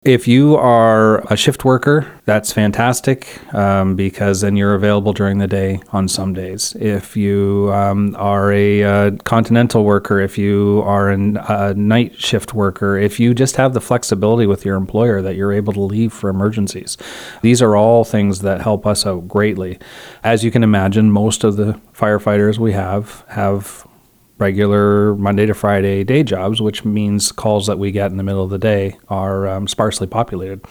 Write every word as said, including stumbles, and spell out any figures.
If you are a shift worker, that's fantastic um, because then you're available during the day on some days. If you um, are a uh, continental worker, if you are an- a night shift worker, if you just have the flexibility with your employer that you're able to leave for emergencies, these are all things that help us out greatly. As you can imagine, most of the firefighters we have have regular Monday to Friday day jobs, which means calls that we get in the middle of the day are um, sparsely populated.